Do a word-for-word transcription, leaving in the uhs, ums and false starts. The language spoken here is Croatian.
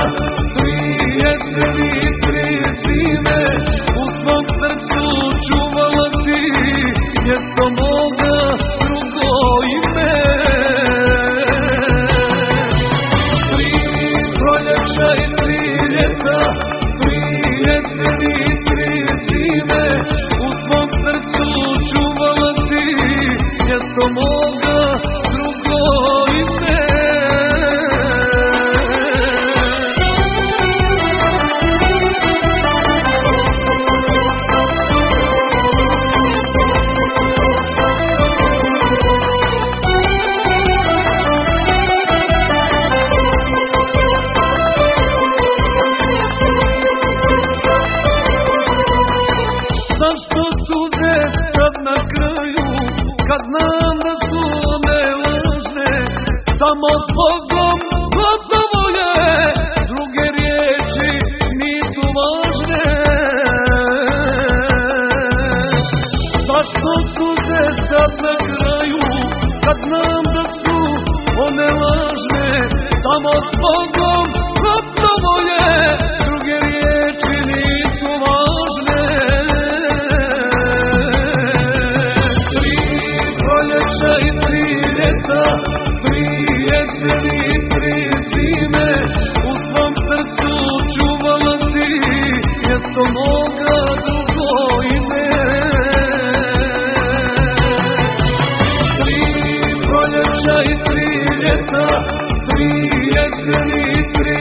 tri jeseni, tri zime, u svom srcu čuvala si mjesto moga drugo ime. Tri proljeća i tri ljeta, tri jeseni, tri zime, u svom srcu čuvala si mjesto moga drugo ime. Zašto suze sad na kraju, kad znam da su one lažne? Samo s Bogom gotovo je, druge riječi nisu važne. Zašto suze sad na kraju, kad znam da su one lažne? Samo s Bogom gotovo je, druge riječi nisu važne. I tri ljeta, tri jeseni, tri zime, u svom srcu čuvala si mjesto moga drugo ime. Tri proljeća i tri ljeta, tri jeseni, tri